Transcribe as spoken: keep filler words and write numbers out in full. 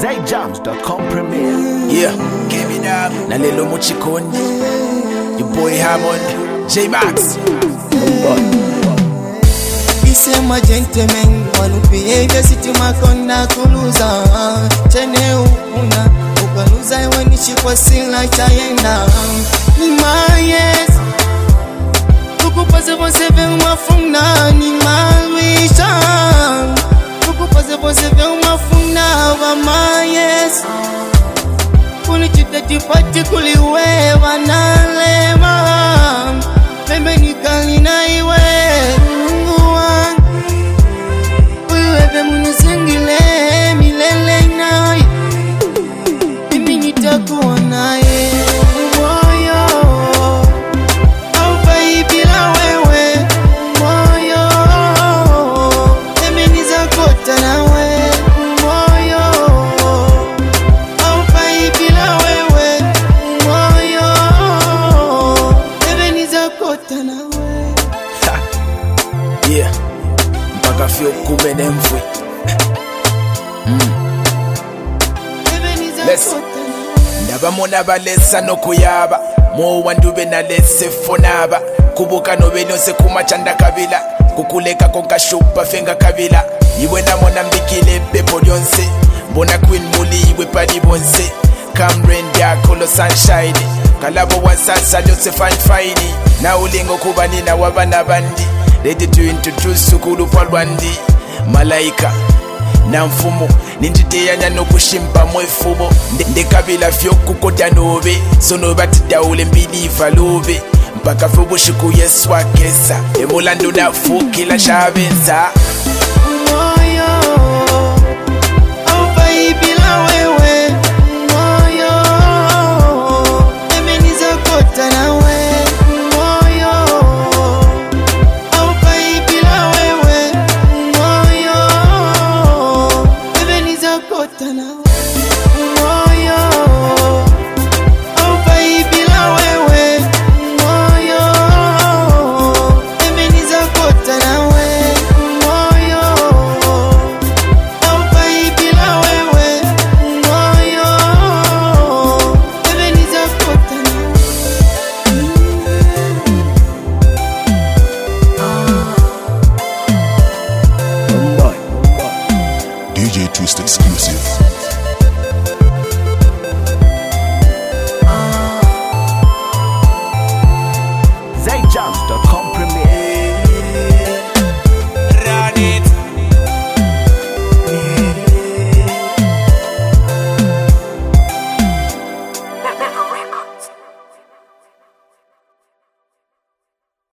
zay jams dot com premiere. Yeah, give it up. Nalelo Muchikondi. Your boy Hammond. J-Max. Isema gentleman, wanu behavior siti makonda kuluza. Chene ukuna, ukaluza wanishi kwa sila chayenda. Nima yes, ukupase poseve umafuna. Nima wisha, ukupase poseve umafuna. Wama yes, kunichita jipati kuliwewa nalema. Pembe nikali na iwe yeah, mpaka feel kumene mfwe. Mm. Let's ndabamona balesa nokuyaba mo wandube nalese fonaba kubuka nobenose kumachanda kabila kukuleka konkashupa fenga kabila iwe namona mbikile pepo lyonse mbona queen muli iwe pali bonse Cameron yako lo sunshine kalabo wansasa lyonse fine fine na ulingo kubanina wabana bandi ready to introduce ukulu palwandi malaika na mfumo ninditeyanya nokushimpa mwefumo ndekabila vyokukota nobe sono batidawule mbiliva lobe mpaka fubushiku yesu akeza emulando nafukila shabenza moyo aufaibila wewe moyo emeniza kota nawe D J Twist exclusive.